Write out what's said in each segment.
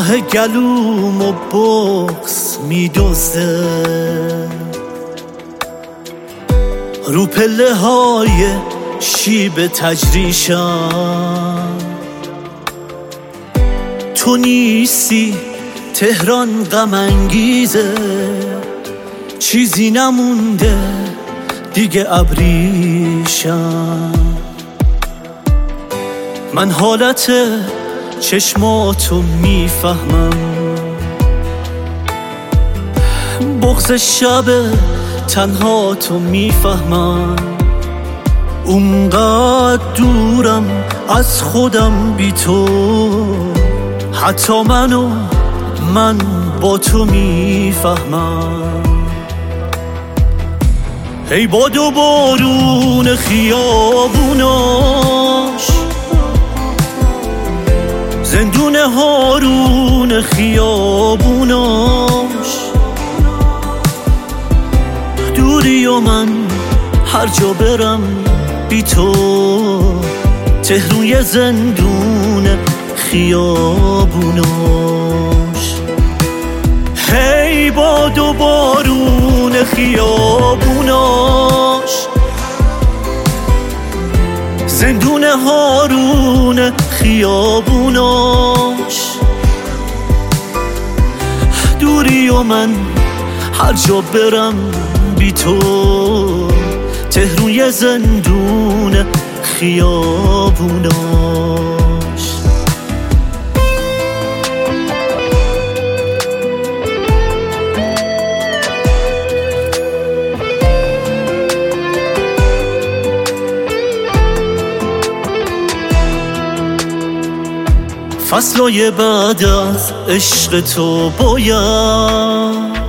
آه گلوم و بغض میدوزه، رو پله های شیب تجریشم. تو نیستی تهران غم انگیزه، چیزی نمونده دیگه ابریشم. من حالت چشماتو میفهمم، بغض شب تنها تو میفهمم. اونقدر دورم از خودم بی تو، حتی من با تو میفهمم. ای باد و بارون خیابوناش، زندون هارون خیابوناش، دوری و من هر جا برم بی تو، تهرون یه زندون خیابوناش. هی باد و بارون خیابوناش، زندون هارون خیابوناش، دوری و من هر جا برم بی تو، تهرون یه زندون خیابوناش. فصلای بعد از عشق تو باید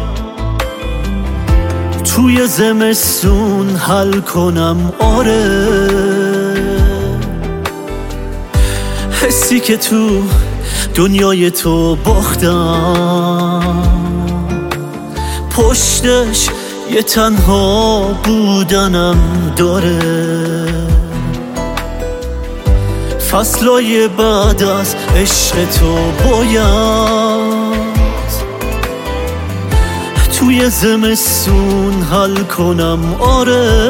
توی زمستون حل کنم. آره حسی که تو دنیای تو باختم، پشتش یه تنها بودنم داره. فصلای بعد از عشق تو باید توی زمستون حل کنم. آره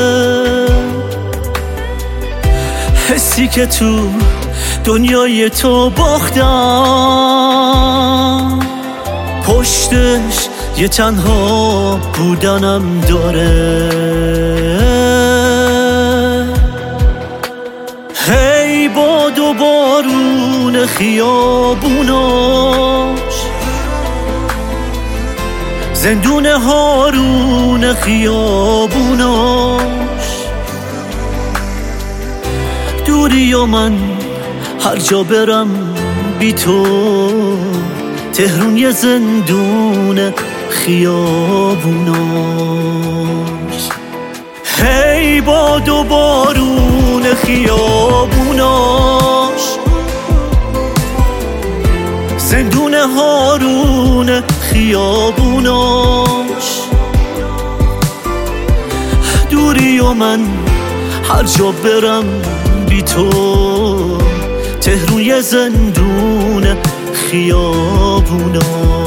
حسی که تو دنیای تو باختم، پشتش یه تنها بودنم داره. هی باد و بارون خیابوناش، زندون هارون خیابوناش، دوری و من هر جا برم بی تو، تهرون یه زندون خیابوناش. هی باد و بارون خیابوناش، زندون هارون خیابوناش، دوری و من هر جا برم بی تو، تهرون یه زندون خیابوناش.